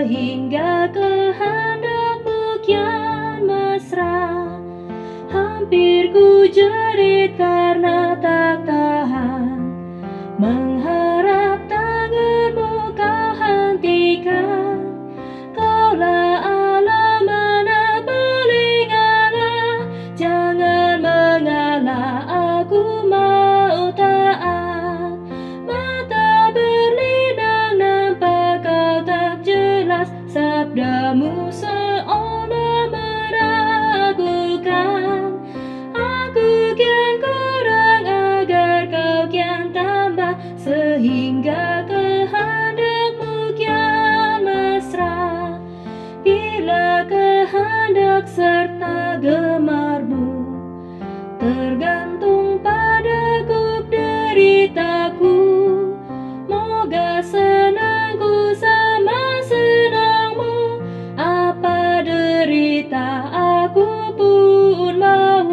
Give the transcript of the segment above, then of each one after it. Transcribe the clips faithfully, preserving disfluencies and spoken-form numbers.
sehingga kehendakmu kian mesra. Hampir ku jerit karena tak tahan, mengharap tanganmu kau hentikan. Kaulah Allah, mana paling Allah, jangan mengalah, aku mau taat. Mata berlinang nampak kau tak jelas, sabdamu seolah meragukan. Aku kian kurang agar kau kian tambah, sehingga kehendakmu kian mesra. Bila kehendak serta gemarmu tergantung pada guk deritaku, moga senangku sama senangmu, apa derita aku pun mau.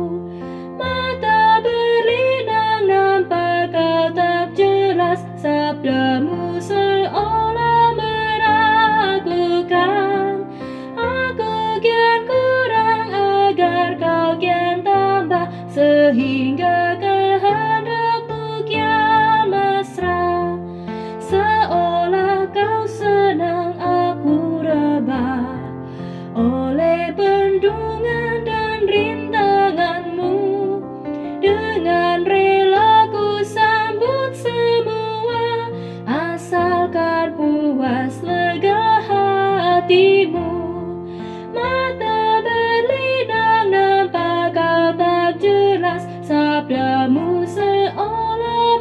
Mata berlinang nampak kau tak jelas, sabdamu seolah meragukan. Aku kian kurang agar kau kian tambah, sehingga kehendakmu kian mesra. Seolah kau senang, aku rebah oleh bendungan dan rintanganmu. Dengan rela ku sambut semua, asalkan puas lega hatimu. Mata berlinang nampak kau tak jelas, sabdamu seolah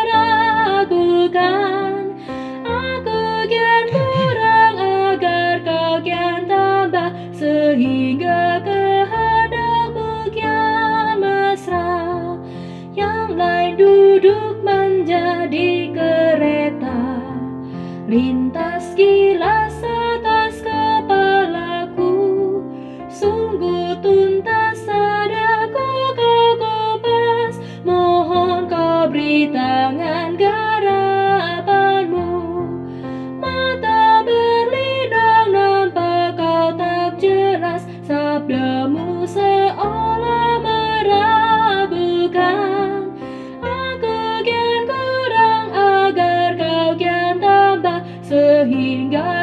meragukan. Aku kian kurang agar kau kian tambah, sehingga kehendakmu kian mesra. Yang lain duduk menjadi kereta, lintas kilas atas kepalaku. Sungguh tuntas adaku kau kupas, mohon kau beri tangan garapanmu. Mata berlinang nampak kau tak jelas, sabdamu seolah meragukan. Aku kian kurang agar kau kian tambah, sehingga